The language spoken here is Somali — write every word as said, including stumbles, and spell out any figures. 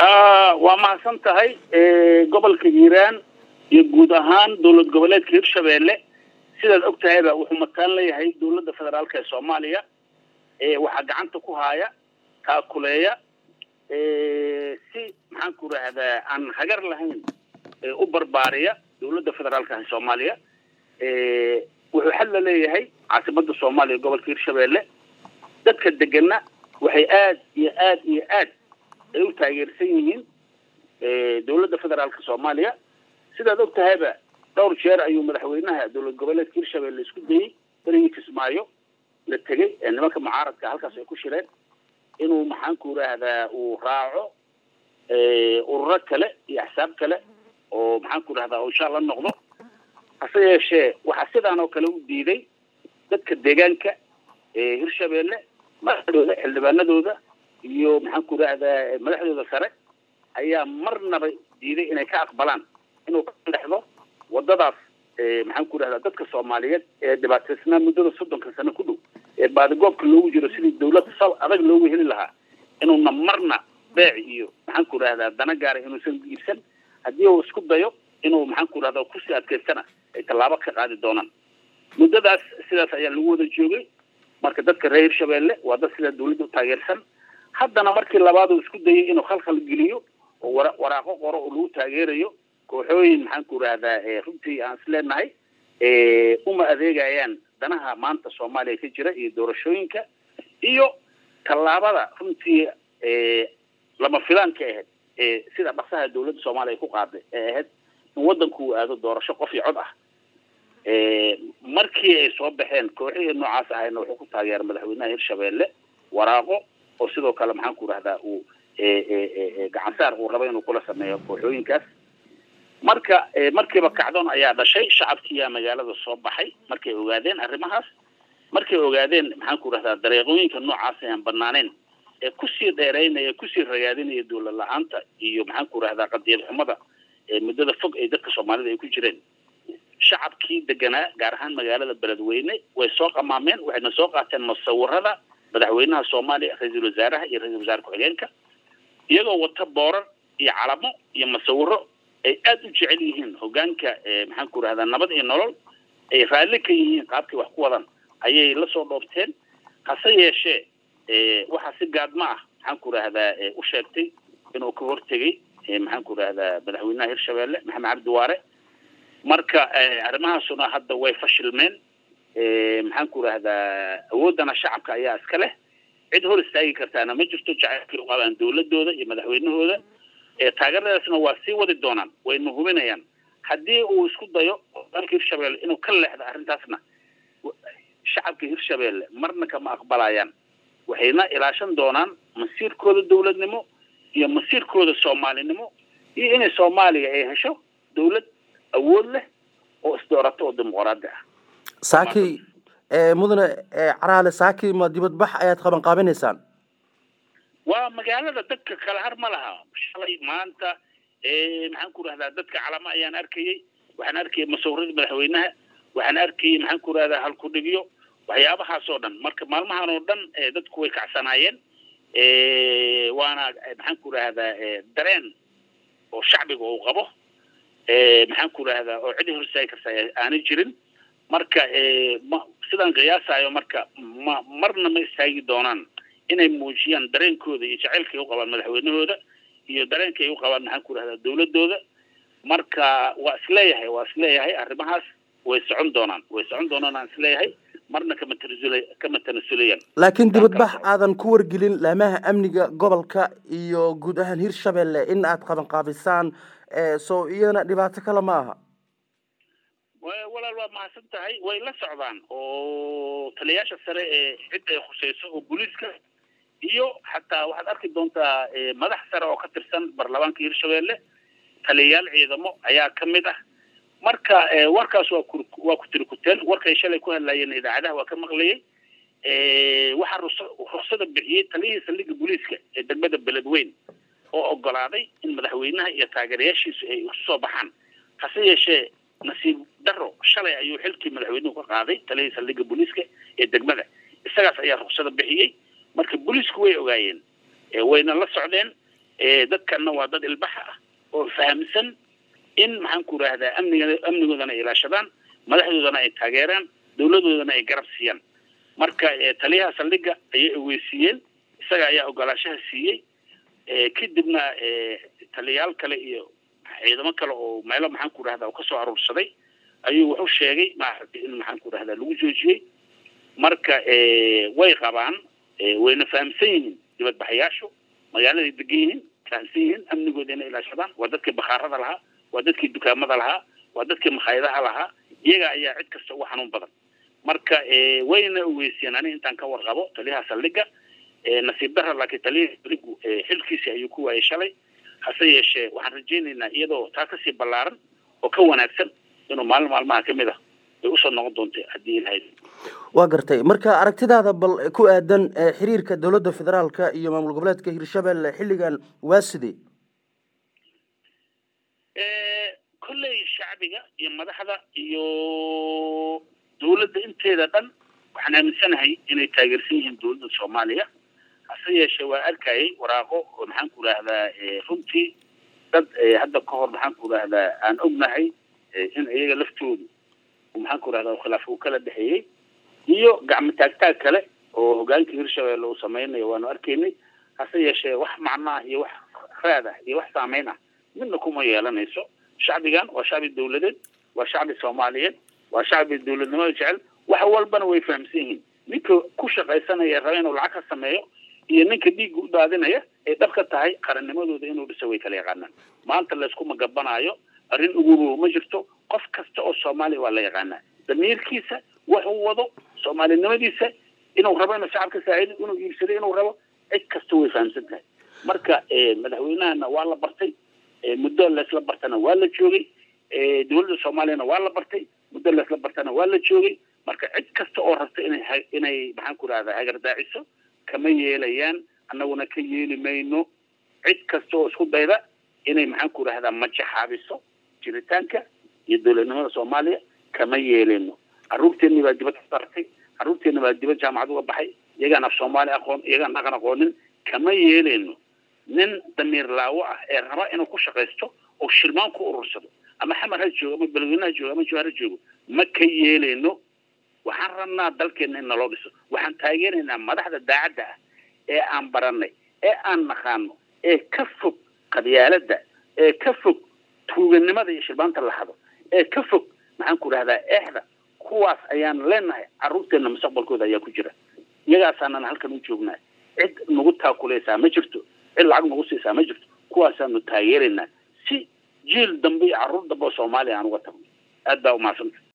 آه وما سنتهاي قبل كجيران يجود هان دولة قبلات كير شبيلة سيدا الأكتة هذا وحمتان لي هاي دولة فدرال كالصومالية وحق عنتكو هايا كاكولية سي محانكو هذا عن حجر لهين أوبر بارية دولة فدرال كالصومالية وحل لي هاي عاصمة الصومالية قبل كير شبيلة دتك الدجنة وحي آد يآد يآد أيو تاجرسين دولة فدرال كالصومالية سيدا الأكتة هذا دور شير أيو مدحوينها دولة قبلات كير شبيلة اسكو دي بريني كسمايو للتجي إن ما كان معارض كهالكاس يكون شيرين إنه محنكو هذا وراعه والركلة يحسب كله ومحنكو هذا وإن شاء الله النقطة حصل شيء وحسيت أنا وكلو ديدي ذك الدجان ك هرشبيلة ما هذا اللي بندو ذا يوم محنكو هذا ما هذا سرق هي مرنا ديدي إنه كأقبلان إنه كل لحظة وضعف محنكو هذا ذك الصوماليات دبعتنا مدة الصدق كسنة كله بعد قوب كله وجرو سيد الدولة صل أرق له وهل لها إنه نمرنا باعيه محنكو هذا دنا جاري إنه سن يسن هديه سكوب ضيق إنه محنكو هذا كوسي أتكسنا طلابك قاعد دونا مدة داس سيد سيال لوود الجوجي مركز كرير شبيلة وهذا سيد الدولة تاجرسن حتى أنا مركز لبعضه سكوب ضيق إنه خلق الجليو ورا وراقه ورا له تاجريه كوحوين محنكو هذا ربتي أنسلنا هاي وما أذيق عيان danaha maanta Soomaaliya ka jira iyo doorashooyinka iyo talaabada runtii ee lama filanka ah ee sida dhaqsaha dawladda Soomaaliya ku qaaday ee ahayd in wadanku uu aado doorasho qof iyo cod ah ee markii ay soo baxeen kooxihii noocaas ahayna wuxuu ku taageeray madaxweynaha Hirshabeelle waraaqo oo sidoo kale maxaan ku raahdaa uu ee ee gacan saar uu rabo inuu kula sameeyo kooxooyinkaas marka markiiba kacdoon ayaa dhashay shacabkii magaalada soo baxay markay ogaadeen arrimahaas markay ogaadeen maxaan ku raahdaa dariiqooyinka noocaas ah aan banaaneen ee ku sii dheereynaya ku sii ragaadinaya dawlad la'aanta iyo maxaan ku raahdaa qadiyad xumada ee muddada fog ee dadka Soomaalida ay ku jireen shacabkii deganaa gaar ahaan magaalada Beledweyne way soo qamaameen waxayna soo qaateen musawirada madaxweynaha Soomaaliya ra'iisul wasaaraha iyo ra'iisul wasaar ku-xigeenka iyagoo wata boorar iyo calamo iyo musawiro ay aad u jecel yihiin hogaanka maxaan ku raahdaa nabad iyo nolol ay raali ka yihiin qaabkii wax ku wadan ayay la soo dhoobteen hase yeeshee ee waxa si gaadma ah maxaan ku raahdaa u sheegtay inuu ka hortagay maxaan ku raahdaa madaxweynaha Hirshabeelle Maxamed Cabdi Waare marka arrimahaasuna hadda way fashilmeen ee maxaan ku raahdaa awoodana shacabka ayaa iska leh cid hor istaagi kartaana ma jirto jacaylkii u qabaan dawladooda iyo madaxweynahooda ee taageeradaasna waa sii wadi doonaan wayna hubinayaan haddii uu isku dayo dalka Hirshabeelle inuu ka leexdo arrintaasna shacabka Hirshabeelle marna kama aqbalayaan waxayna ilaashan doonaan masiirkooda dawladnimo iyo masiirkooda Soomaalinimo iyo in Soomaaliya ay hesho dawlad awood leh oo isdoorato oo dimuqraadi ah saaki ee mudane caraale saaki ma dibad bax ayaad qaban qaabinaysaan waa magaalada dadka kala har ma laha shalay maanta ee maxaan ku raahdaa dadka calama ayaan arkayay waxaan arkayay masawirada madaxweynaha waxaan arkayay maxaan ku raahdaa hal ku dhigiyo waxyaabahaas oo dhan marka maalmahan oo dhan dadku way kacsanaayeen ee waana maxaan ku raahdaa dareen oo shacbiga uu qabo ee maxaan ku raahdaa oo cid horsaay ka aanay jirin marka ee sidaan qiyaasayo marka marna ma istaagi doonaan inay muujiyaan dareenkooda iyo jacaylka ay u qabaan madaxweynahooda iyo dareenka ay u qabaan maxaan ku raahdaa dawladooda marka waa isleeyahay waa isleeyahay arrimahaas way socon doonaan way socon doonaan aan isleeyahay marna kama tanasulay kama tanasuliyaan laakiin dibad bax aadan ku wargelin laamaha amniga gobolka iyo guud ahaan Hirshabeelle in aad qaban qaabisaan ee soo iyana dhibaato kale ma aha walaal waa mahadsan tahay way la socdaan oo taliyaasha sare ee cid ay khusayso oo booliiska iyo xataa waxaad arki doontaa madax sare oo ka tirsan baarlamaanka Hirshabeelle taliyaal ciidamo ayaa ka mid ah marka warkaas waa waa ku tiri ku teen warkay shalay ku hadlayeen idaacadaha waa ka maqlayay ee waxa ruqsada bixiyay taliyada saldhigga booliiska ee degmada Beledweyne oo ogolaaday in madaxweynaha iyo taageerayaashiisu ay u soo baxaan hase yeeshee nasiib daro shalay ayuu xilkii madaxweynuhu ka qaaday taliyada saldhigga booliiska ee degmada isagaas ayaa ruqsada bixiyay marka booliisku way ogaayeen ee wayna la socdeen dadkana waa dad ilbaxa ah oo fahamsan in maxaan ku raahdaa amniga amnigoodana ilaashadaan madaxdoodana ay taageeraan dawladoodana ay garab siiyaan marka taliyaha saldhigga ayay ogeysiiyeen isaga ayaa ogolaashaha siiyey kadibna taliyaal kale iyo ciidamo kale oo meelo maxaan ku raahdaa oo kasoo aruursaday ayuu wuxuu sheegay maaragtay in maxaan ku raahdaa lagu joojiyey marka way qabaan wayna fahamsan yihiin dibadbaxayaashu magaaladay degan yihiin fahamsan yihiin amnigooda inay ilaashadaan waa dadkii bakhaarada lahaa waa dadkii dukaamada lahaa waa dadkii makhaayadaha lahaa iyaga ayaa cid kasta ugu xanuun badan marka wayna ogeysiyeen ani intaan ka warqabo taliyaha saldhigga nasiib darra laakiin taliyaha saldhiggu xilkiisi ayuu ku waayay shalay hase yeeshee waxaan rajaynaynaa iyadoo taa kasii ballaaran oo ka wanaagsan inuu maalin maalmaha kamid ah ay usoo noqon doonta haddii ilahayd waa gartay marka aragtidaada bal ku aadan xiriirka dowladda federaalka iyo maamul goboleedka hirshabelle xilligan waa sidee kolley shacbiga iyo madaxda iyo dawladda inteeda dhan waxaan aaminsanahay inay taageersan yihiin dawladda soomaaliya hase yeeshee waa arkayay waraaqo oo maxaan ku rahdaa runtii dad hadda ka hor maxaan ku rahdaa aan ognahay in iyaga laftoodu maxaan ku rahdaa khilaaf uu kala dhexeeyey iyo gacmo taagtaag kale oo hogaanka hirshabelle uu sameynayo waanu arkaynay hase yeeshee wax macnaa iyo wax raad ah iyo wax saameyn ah midna kuma yeelanayso shacbigan waa shacbi dawladeed waa shacbi soomaaliyeed waa shacbi dawladnimada jecel wax walbana way fahamsan yihiin ninka ku shaqaysanaya raba inuu lacag ka sameeyo iyo ninka dhiigga u daadinaya ay dhab ka tahay qarannimadooda inuu dhiso way kala yaqaanaan maanta laysku magabanaayo arrin ugu ruur ma jirto qof kasta oo soomaaliya waa la yaqaanaa damiirkiisa wuxuu wado soomaalinimadiisa inuu rabo inuu shacabka saacido inuu iibsado inuu rabo cid kasta way fahamsan tahay marka madaxweynahana waa la bartay muddo laysla bartana waa la joogay dawladda soomaaliyana waa la bartay muddo laysla bartana waa la joogay marka cid kasta oo rabta inay inay maxaan ku rahdaa hagardaaciso kama yeelayaan annaguna ka yeeli mayno cid kasta oo isku dayda inay maxaan ku rahdaa majaxaabiso jiritaanka iyo dawladnimada soomaaliya kama yeelino carruurteenni baa dibad ka saartay carruurteenni baa dibad jaamacad uga baxay iyagaan af soomaali aqoon iyagaan dhaqan aqoonin kama yeelino nin damiir laawo ah ee raba inuu ku shaqaysto oo shirmaan ku urursado ama xamar ha joogo ama beledweyne ha joogo ama jawhar ha joogo ma ka yeeleyno waxaan rabnaa dalkeena in naloo dhiso waxaan taageeraynaa madaxda daacadda ah ee aan baranay ee aan naqaano ee ka fog qabyaaladda ee ka fog tuuganimada iyo shirbaanta lahado ee ka fog maxaan ku rahdaa eexda kuwaas ayaan leenahay carruurteena mustaqbalkooda ayaa ku jira iyagaasaanana halkan u joognaa cid nagu taakuleysaa ma jirto cid lacag nagu siisaa ma jirto kuwaasaanu taageeraynaa si jiil dambe iyo carruur dambe oo soomaaliya aan uga tagno aad baa umahadsantahay